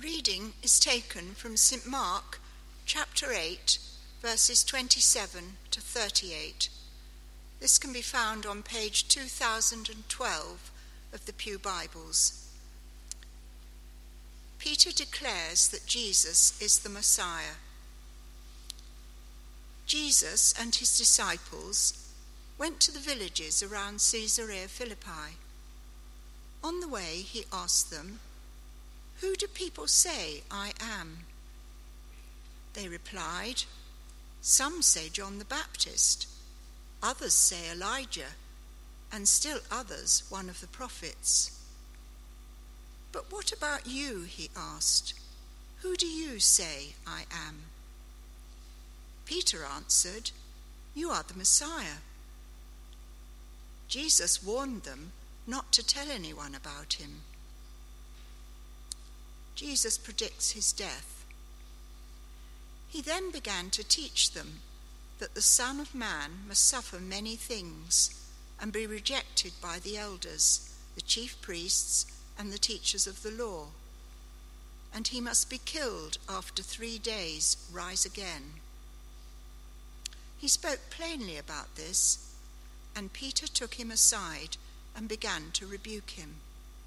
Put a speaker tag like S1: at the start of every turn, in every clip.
S1: reading is taken from St. Mark, chapter 8, verses 27 to 38. This can be found on page 2012 of the Pew Bibles. Peter declares that Jesus is the Messiah. Jesus and his disciples went to the villages around Caesarea Philippi. On the way, he asked them, "Who do people say I am?" They replied, "Some say John the Baptist, others say Elijah, and still others one of the prophets." "But what about you?" he asked. "Who do you say I am?" Peter answered, "You are the Messiah." Jesus warned them not to tell anyone about him. Jesus predicts his death. He then began to teach them that the Son of Man must suffer many things and be rejected by the elders, the chief priests, and the teachers of the law, and he must be killed after 3 days, rise again. He spoke plainly about this, and Peter took him aside and began to rebuke him.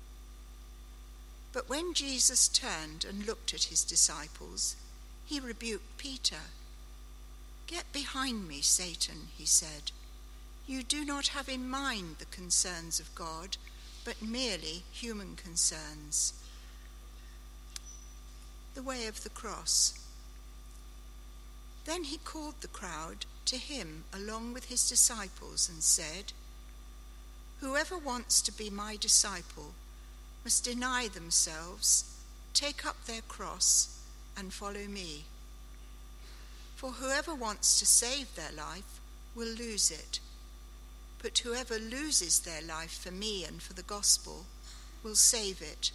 S1: But when Jesus turned and looked at his disciples, he rebuked Peter. "Get behind me, Satan," he said. "You do not have in mind the concerns of God, but merely human concerns." The way of the cross. Then he called the crowd to him along with his disciples and said, "Whoever wants to be my disciple must deny themselves, take up their cross, and follow me. For whoever wants to save their life will lose it, but whoever loses their life for me and for the gospel will save it.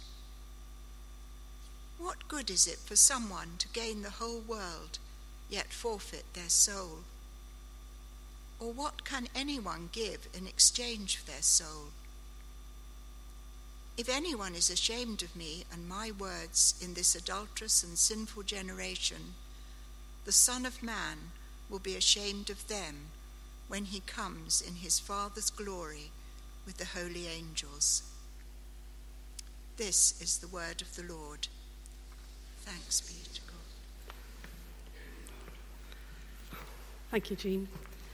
S1: What good is it for someone to gain the whole world, yet forfeit their soul? Or what can anyone give in exchange for their soul? If anyone is ashamed of me and my words in this adulterous and sinful generation, the Son of Man will be ashamed of them when he comes in his Father's glory with the holy angels." This is the word of the Lord. Thanks be to God.
S2: Thank you, Jean.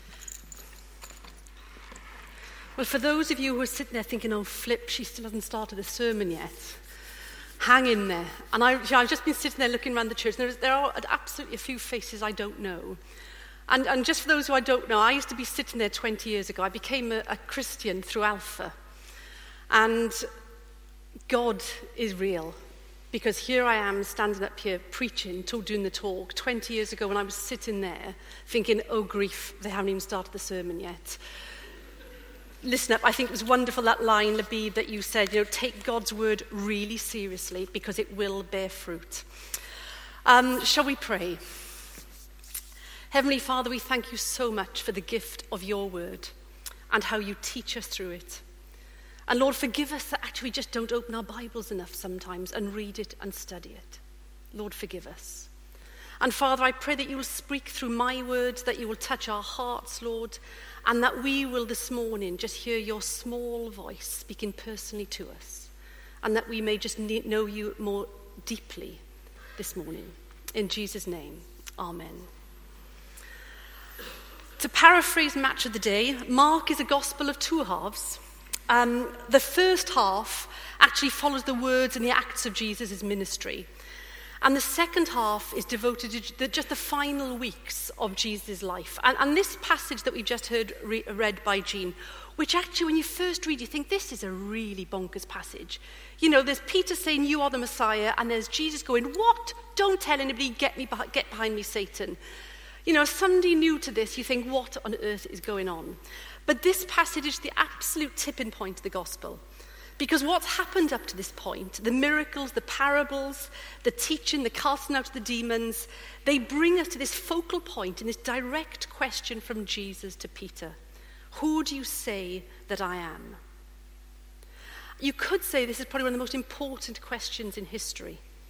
S2: Well, for those of you who are sitting there thinking, "Oh, flip, she still hasn't started the sermon yet," hang in there. And I've just been sitting there looking around the church, and there are absolutely a few faces I don't know. And just for those who I don't know, I used to be sitting there 20 years ago. I became a Christian through Alpha. And God is real, because here I am standing up here preaching, doing the talk 20 years ago when I was sitting there thinking, "Oh, grief, they haven't even started the sermon yet." Listen up, I think it was wonderful that line, Labib, that you said, take God's word really seriously because it will bear fruit. Shall we pray? Heavenly Father, we thank you so much for the gift of your word and how you teach us through it. And Lord, forgive us that actually we just don't open our Bibles enough sometimes and read it and study it. Lord, forgive us. And Father, I pray that you will speak through my words, that you will touch our hearts, Lord, and that we will this morning just hear your small voice speaking personally to us, and that we may just know you more deeply this morning. In Jesus' name, amen. To paraphrase Match of the Day, Mark is a gospel of two halves. The first half actually follows the words and the acts of Jesus' ministry. And the second half is devoted to just the final weeks of Jesus' life. And this passage that we've just heard read by Jean, which actually when you first read, you think this is a really bonkers passage. There's Peter saying, "You are the Messiah," and there's Jesus going, "What? Don't tell anybody, get behind me, Satan." As somebody new to this, you think, what on earth is going on? But this passage is the absolute tipping point of the gospel. Because what's happened up to this point, the miracles, the parables, the teaching, the casting out of the demons, they bring us to this focal point in this direct question from Jesus to Peter. Who do you say that I am? You could say this is probably one of the most important questions in history.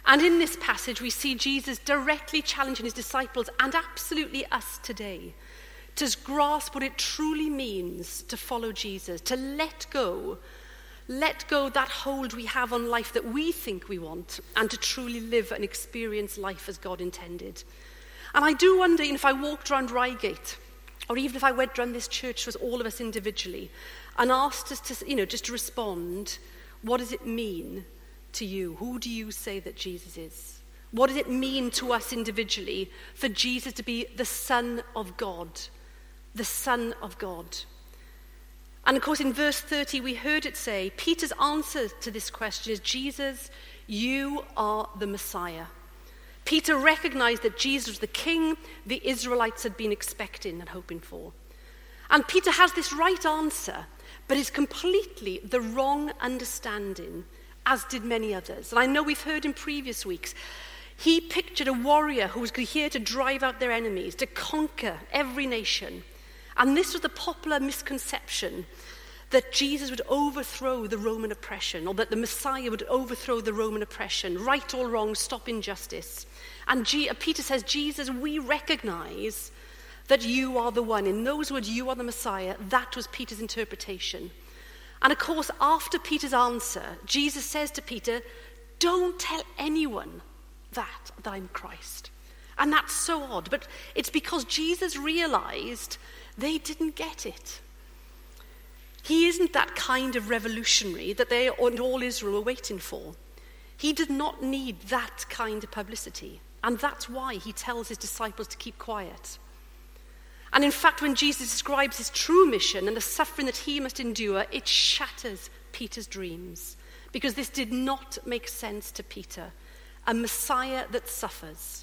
S2: And in this passage, we see Jesus directly challenging his disciples and absolutely us today to grasp what it truly means to follow Jesus, to let go that hold we have on life that we think we want, and to truly live and experience life as God intended. And I do wonder, if I walked around Reigate, or even if I went around this church with all of us individually, and asked us to, just to respond, what does it mean to you? Who do you say that Jesus is? What does it mean to us individually for Jesus to be the Son of God? The Son of God. And of course, in verse 30, we heard it say, Peter's answer to this question is, Jesus, you are the Messiah. Peter recognized that Jesus was the king the Israelites had been expecting and hoping for. And Peter has this right answer, but it's completely the wrong understanding, as did many others. And I know we've heard in previous weeks, he pictured a warrior who was here to drive out their enemies, to conquer every nation. And this was the popular misconception that Jesus would overthrow the Roman oppression, or that the Messiah would overthrow the Roman oppression, right or wrong, stop injustice. And Peter says, Jesus, we recognize that you are the one. In those words, you are the Messiah. That was Peter's interpretation. And of course, after Peter's answer, Jesus says to Peter, don't tell anyone that I'm Christ. And that's so odd, but it's because Jesus realized they didn't get it. He isn't that kind of revolutionary that they and all Israel were waiting for. He did not need that kind of publicity. And that's why he tells his disciples to keep quiet. And in fact, when Jesus describes his true mission and the suffering that he must endure, it shatters Peter's dreams. Because this did not make sense to Peter. A Messiah that suffers.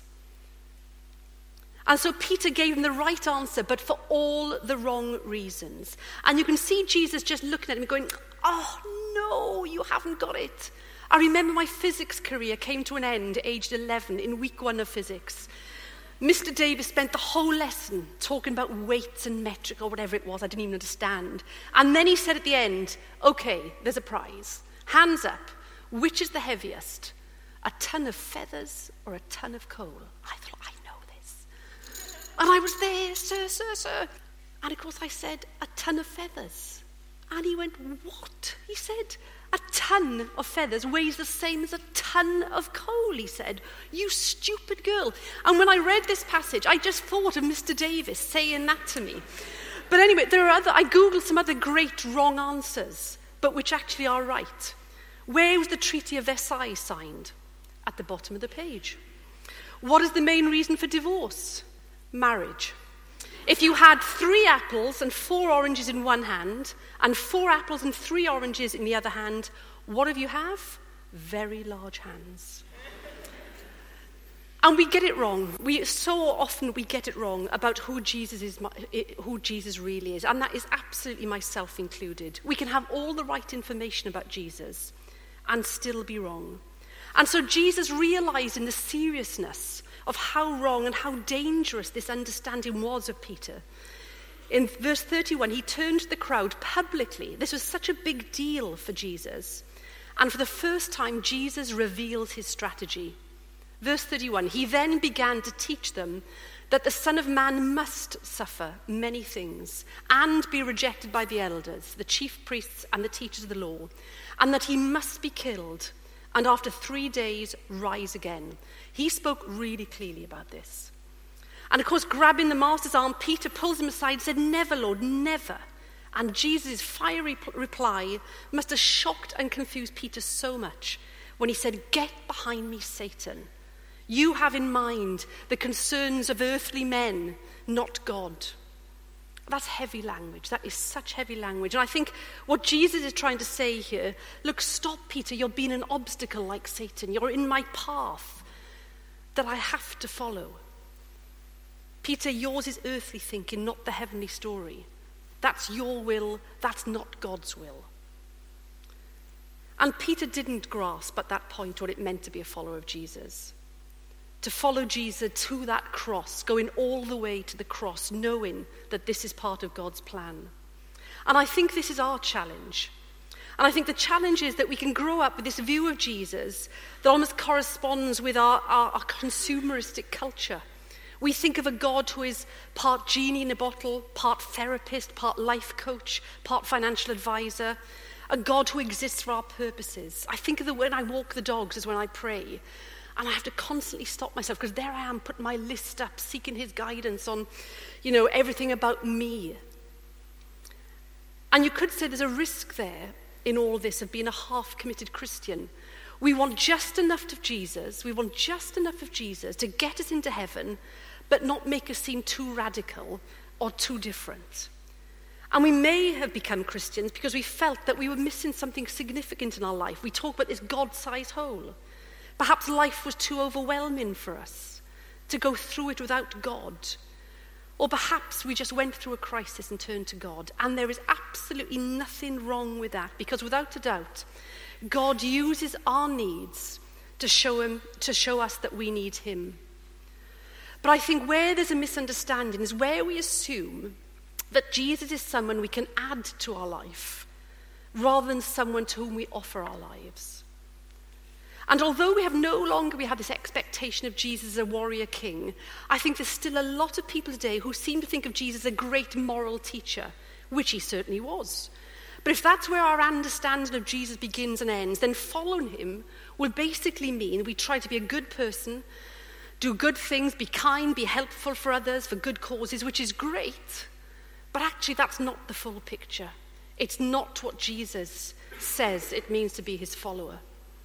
S2: And so Peter gave him the right answer, but for all the wrong reasons. And you can see Jesus just looking at him going, oh no, you haven't got it. I remember my physics career came to an end aged 11 in week 1 of physics. Mr. Davis spent the whole lesson talking about weights and metric or whatever it was, I didn't even understand. And then he said at the end, okay, there's a prize. Hands up, which is the heaviest? A ton of feathers or a ton of coal? I thought, I know this. And I was there, sir. And of course I said, a ton of feathers. And he went, what? He said, a ton of feathers weighs the same as a ton of coal, he said. You stupid girl. And when I read this passage, I just thought of Mr. Davis saying that to me. But anyway, I Googled some other great wrong answers, but which actually are right. Where was the Treaty of Versailles signed? At the bottom of the page. What is the main reason for divorce? Marriage. If you had 3 apples and 4 oranges in one hand, and 4 apples and 3 oranges in the other hand, what do you have? Very large hands. And we get it wrong. So often we get it wrong about who Jesus really is, and that is absolutely myself included. We can have all the right information about Jesus and still be wrong. And so Jesus realized in the seriousness of how wrong and how dangerous this understanding was of Peter. In verse 31, he turned to the crowd publicly. This was such a big deal for Jesus. And for the first time, Jesus reveals his strategy. Verse 31, he then began to teach them that the Son of Man must suffer many things and be rejected by the elders, the chief priests and the teachers of the law, and that he must be killed and after 3 days rise again. He spoke really clearly about this. And of course, grabbing the master's arm, Peter pulls him aside and said, never, Lord, never. And Jesus' fiery reply must have shocked and confused Peter so much when he said, get behind me, Satan. You have in mind the concerns of earthly men, not God. That's heavy language. That is such heavy language. And I think what Jesus is trying to say here, look, stop, Peter. You're being an obstacle like Satan. You're in my path that I have to follow. Peter, yours is earthly thinking, not the heavenly story. That's your will. That's not God's will. And Peter didn't grasp at that point what it meant to be a follower of Jesus. To follow Jesus to that cross, going all the way to the cross, knowing that this is part of God's plan. And I think this is our challenge. And I think the challenge is that we can grow up with this view of Jesus that almost corresponds with our consumeristic culture. We think of a God who is part genie in a bottle, part therapist, part life coach, part financial advisor, a God who exists for our purposes. I think of when I walk the dogs is when I pray, and I have to constantly stop myself because there I am putting my list up, seeking his guidance on, everything about me. And you could say there's a risk there in all this of being a half-committed Christian. We want just enough of Jesus. We want just enough of Jesus to get us into heaven, but not make us seem too radical or too different. And we may have become Christians because we felt that we were missing something significant in our life. We talk about this God-sized hole. Perhaps life was too overwhelming for us to go through it without God. Or perhaps we just went through a crisis and turned to God. And there is absolutely nothing wrong with that, because without a doubt, God uses our needs to show us that we need him. But I think where there's a misunderstanding is where we assume that Jesus is someone we can add to our life rather than someone to whom we offer our lives. And although we have this expectation of Jesus as a warrior king, I think there's still a lot of people today who seem to think of Jesus as a great moral teacher, which he certainly was. But if that's where our understanding of Jesus begins and ends, then following him will basically mean we try to be a good person, do good things, be kind, be helpful for others, for good causes, which is great. But actually that's not the full picture. It's not what Jesus says it means to be his follower.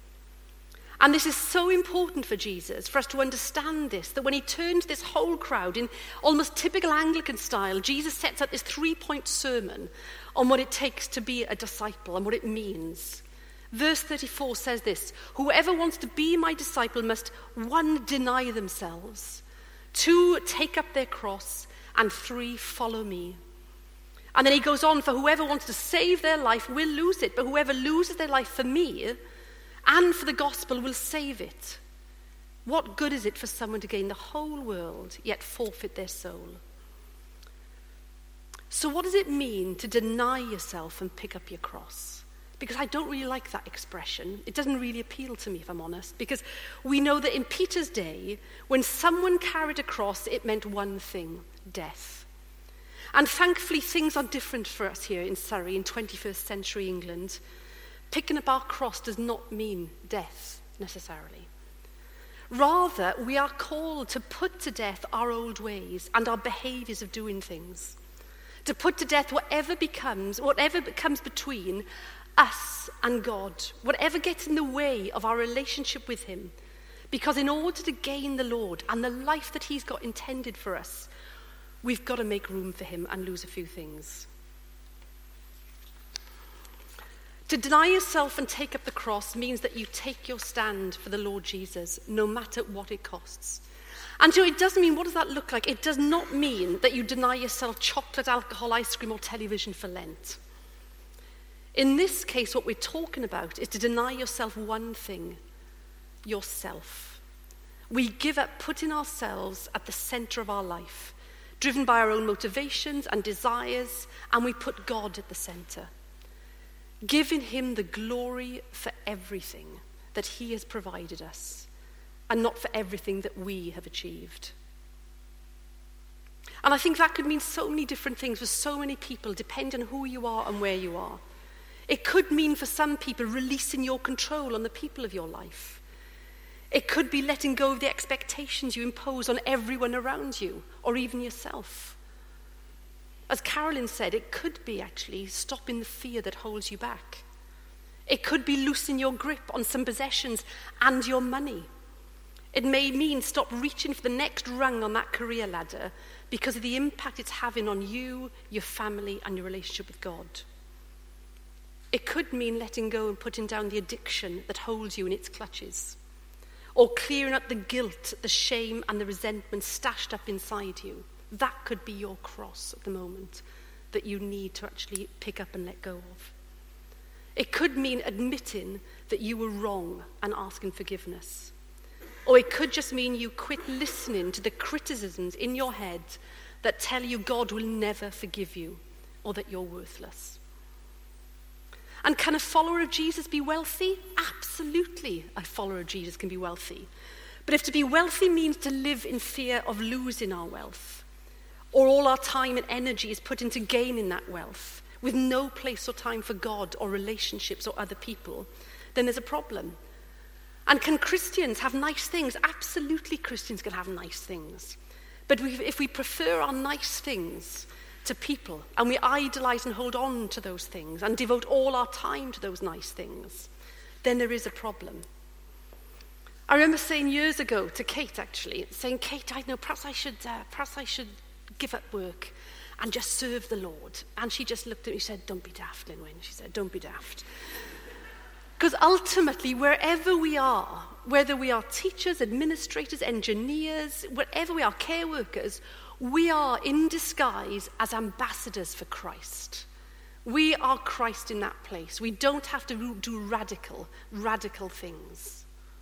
S2: And this is so important for Jesus, for us to understand this, that when he turned this whole crowd in almost typical Anglican style, Jesus sets up this 3-point sermon on what it takes to be a disciple and what it means. Verse 34 says this: whoever wants to be my disciple must, 1, deny themselves, 2, take up their cross, and 3, follow me. And then he goes on, for whoever wants to save their life will lose it, but whoever loses their life for me and for the gospel will save it. What good is it for someone to gain the whole world yet forfeit their soul? So what does it mean to deny yourself and pick up your cross? Because I don't really like that expression. It doesn't really appeal to me, if I'm honest, because we know that in Peter's day, when someone carried a cross, it meant one thing: death. And thankfully, things are different for us here in Surrey in 21st century England. Picking up our cross does not mean death, necessarily. Rather, we are called to put to death our old ways and our behaviours of doing things. To put to death whatever becomes between us and God, whatever gets in the way of our relationship with him. Because in order to gain the Lord and the life that he's got intended for us, we've got to make room for him and lose a few things. To deny yourself and take up the cross means that you take your stand for the Lord Jesus, no matter what it costs. And so it doesn't mean, what does that look like? It does not mean that you deny yourself chocolate, alcohol, ice cream, or television for Lent. In this case, what we're talking about is to deny yourself one thing: yourself. We give up putting ourselves at the center of our life, driven by our own motivations and desires, and we put God at the center, giving him the glory for everything that he has provided us, and not for everything that we have achieved. And I think that could mean so many different things for so many people, depending on who you are and where you are. It could mean for some people releasing your control on the people of your life. It could be letting go of the expectations you impose on everyone around you, or even yourself. As Carolyn said, it could be actually stopping the fear that holds you back. It could be loosening your grip on some possessions and your money. It may mean stop reaching for the next rung on that career ladder because of the impact it's having on you, your family, and your relationship with God. It could mean letting go and putting down the addiction that holds you in its clutches, or clearing up the guilt, the shame, and the resentment stashed up inside you. That could be your cross at the moment that you need to actually pick up and let go of. It could mean admitting that you were wrong and asking forgiveness. Or it could just mean you quit listening to the criticisms in your head that tell you God will never forgive you or that you're worthless. And can a follower of Jesus be wealthy? Absolutely, a follower of Jesus can be wealthy. But if to be wealthy means to live in fear of losing our wealth, or all our time and energy is put into gaining that wealth, with no place or time for God or relationships or other people, then there's a problem. And can Christians have nice things? Absolutely, Christians can have nice things. But if we prefer our nice things to people, and we idolize and hold on to those things, and devote all our time to those nice things, then there is a problem. I remember saying years ago to Kate, actually, saying, Kate, I know, perhaps I should give up work and just serve the Lord. And she just looked at me and said, don't be daft, Lynwen. She said, don't be daft. Because ultimately, wherever we are, whether we are teachers, administrators, engineers, wherever we are, care workers, we are in disguise as ambassadors for Christ. We are Christ in that place. We don't have to do radical things.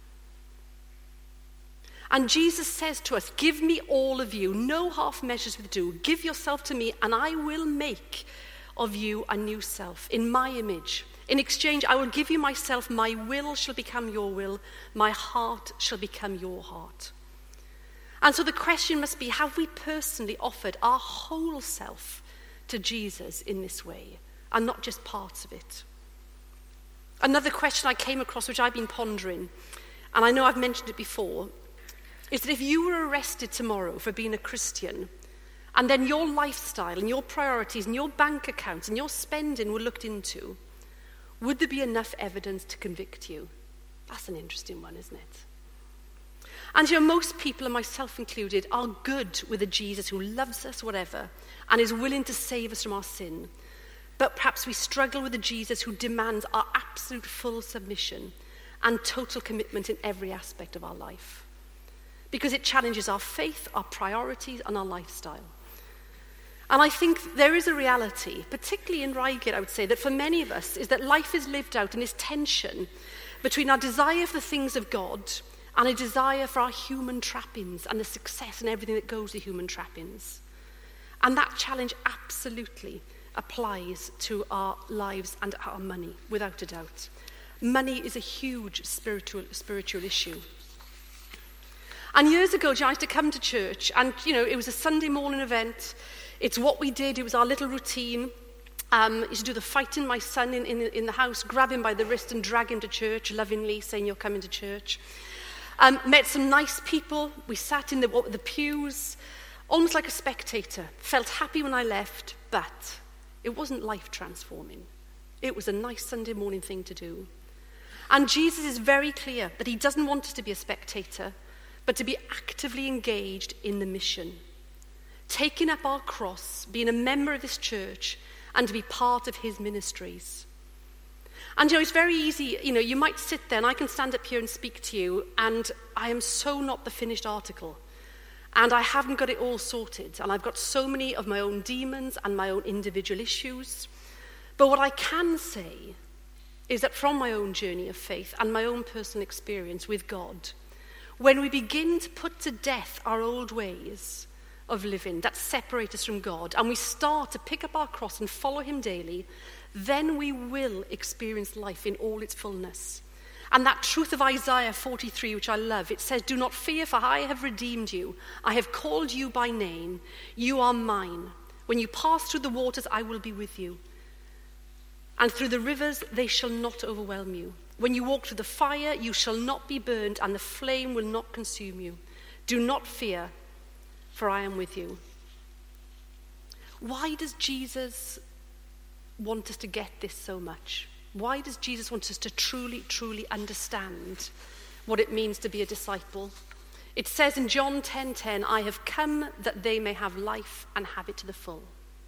S2: And Jesus says to us, give me all of you, no half measures with do. Give yourself to me, and I will make of you a new self in my image. In exchange, I will give you myself. My will shall become your will. My heart shall become your heart. And so the question must be, have we personally offered our whole self to Jesus in this way, and not just parts of it? Another question I came across, which I've been pondering, and I know I've mentioned it before, is that if you were arrested tomorrow for being a Christian, and then your lifestyle and your priorities and your bank accounts and your spending were looked into, would there be enough evidence to convict you? That's an interesting one, isn't it? And most people, and myself included, are good with a Jesus who loves us, whatever, and is willing to save us from our sin. But perhaps we struggle with a Jesus who demands our absolute full submission and total commitment in every aspect of our life, because it challenges our faith, our priorities, and our lifestyle. And I think there is a reality, particularly in Reigate, I would say, that for many of us is that life is lived out in this tension between our desire for the things of God and a desire for our human trappings and the success and everything that goes with human trappings. And that challenge absolutely applies to our lives and our money, without a doubt. Money is a huge spiritual issue. And years ago, I used to come to church, and, it was a Sunday morning event. It's what we did. It was our little routine. Used to do the fighting my son in the house, grab him by the wrist and drag him to church, lovingly saying, you're coming to church. Met some nice people. We sat in the pews, almost like a spectator. Felt happy when I left, but it wasn't life transforming. It was a nice Sunday morning thing to do. And Jesus is very clear that he doesn't want us to be a spectator, but to be actively engaged in the mission. Taking up our cross, being a member of this church, and to be part of his ministries. And it's very easy, you might sit there and I can stand up here and speak to you, and I am so not the finished article. And I haven't got it all sorted, and I've got so many of my own demons and my own individual issues. But what I can say is that from my own journey of faith and my own personal experience with God, when we begin to put to death our old ways of living that separate us from God, and we start to pick up our cross and follow him daily, then we will experience life in all its fullness. And that truth of Isaiah 43, which I love, it says, do not fear, for I have redeemed you. I have called you by name. You are mine. When you pass through the waters, I will be with you. And through the rivers, they shall not overwhelm you. When you walk through the fire, you shall not be burned, and the flame will not consume you. Do not fear, for I am with you. Why does Jesus want us to get this so much? Why does Jesus want us to truly, truly understand what it means to be a disciple? It says in John 10:10, I have come that they may have life and have it to the full.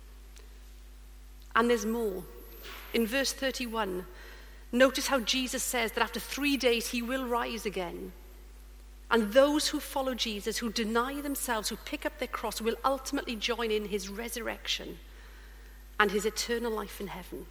S2: And there's more. In verse 31, notice how Jesus says that after 3 days he will rise again. And those who follow Jesus, who deny themselves, who pick up their cross, will ultimately join in his resurrection and his eternal life in heaven.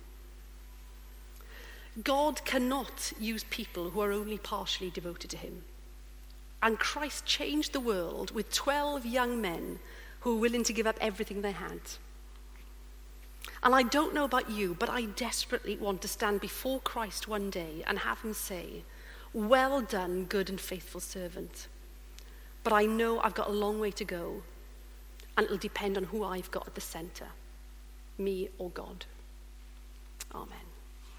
S2: God cannot use people who are only partially devoted to him. And Christ changed the world with 12 young men who were willing to give up everything they had. And I don't know about you, but I desperately want to stand before Christ one day and have him say, "Well done, good and faithful servant." But I know I've got a long way to go, and it'll depend on who I've got at the centre, me or God. Amen.